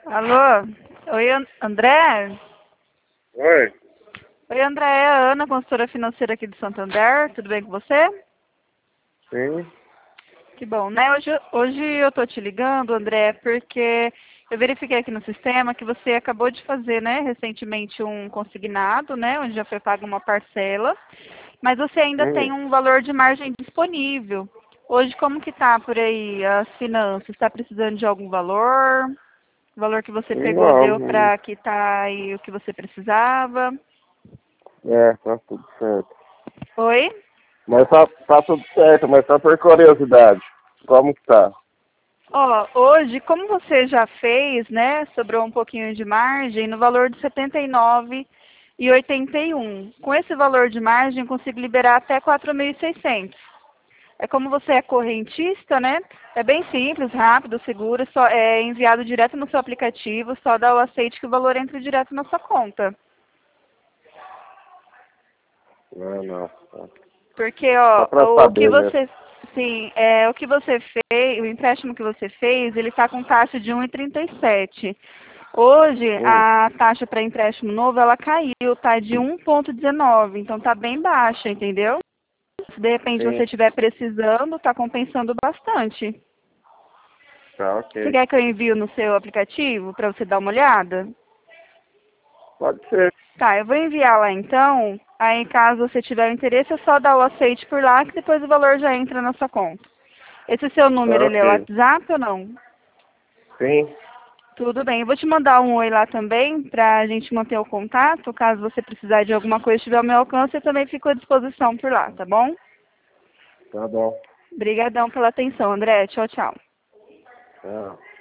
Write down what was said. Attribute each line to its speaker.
Speaker 1: Alô? Oi, André?
Speaker 2: Oi,
Speaker 1: Oi, André, é a Ana, consultora financeira aqui do Santander. Tudo bem com você?
Speaker 2: sim.
Speaker 1: Que bom, né? Hoje eu tô te ligando, André, porque eu verifiquei aqui no sistema que você acabou de fazer, né, recentemente um consignado, né, onde já foi paga uma parcela, mas você ainda tem um valor de margem disponível. Hoje, como que tá por aí as finanças? Está precisando de algum valor? O valor que você pegou
Speaker 2: Não,
Speaker 1: deu para quitar aí o que você precisava?
Speaker 2: tá tudo certo.
Speaker 1: Oi?
Speaker 2: Mas tá tudo certo, mas só por curiosidade. Como que tá?
Speaker 1: Ó, hoje, como você já fez, né, sobrou um pouquinho de margem no valor de R$ 79,81. Com esse valor de margem, eu consigo liberar até 4.600. É como você é correntista, né? É bem simples, rápido, seguro, só é enviado direto no seu aplicativo, só dá o aceite que o valor entra direto na sua conta.
Speaker 2: Não.
Speaker 1: Porque,
Speaker 2: Só
Speaker 1: ó,
Speaker 2: pra
Speaker 1: o que
Speaker 2: saber mesmo.
Speaker 1: você, sim, o que você fez, o empréstimo que você fez, ele está com taxa de 1,37. Hoje,
Speaker 2: Hum,
Speaker 1: a taxa para empréstimo novo, ela caiu, tá de 1,19, então tá bem baixa, entendeu? Se de repente você
Speaker 2: sim,
Speaker 1: estiver precisando, tá compensando bastante.
Speaker 2: tá
Speaker 1: Você
Speaker 2: ok.
Speaker 1: quer que eu envie no seu aplicativo para você dar uma olhada?
Speaker 2: Pode ser.
Speaker 1: Tá, eu vou enviar lá então. Aí, caso você tiver interesse, é só dar o aceite por lá, que depois o valor já entra na sua conta. Esse seu número,
Speaker 2: Tá
Speaker 1: ele é o
Speaker 2: ok.
Speaker 1: WhatsApp ou não?
Speaker 2: Sim,
Speaker 1: Tudo bem. Eu vou te mandar um oi lá também, pra gente manter o contato. Caso você precisar de alguma coisa estiver ao meu alcance, eu também fico à disposição por lá, tá bom?
Speaker 2: tá bom.
Speaker 1: Obrigadão pela atenção, André. Tchau, tchau.
Speaker 2: Tchau.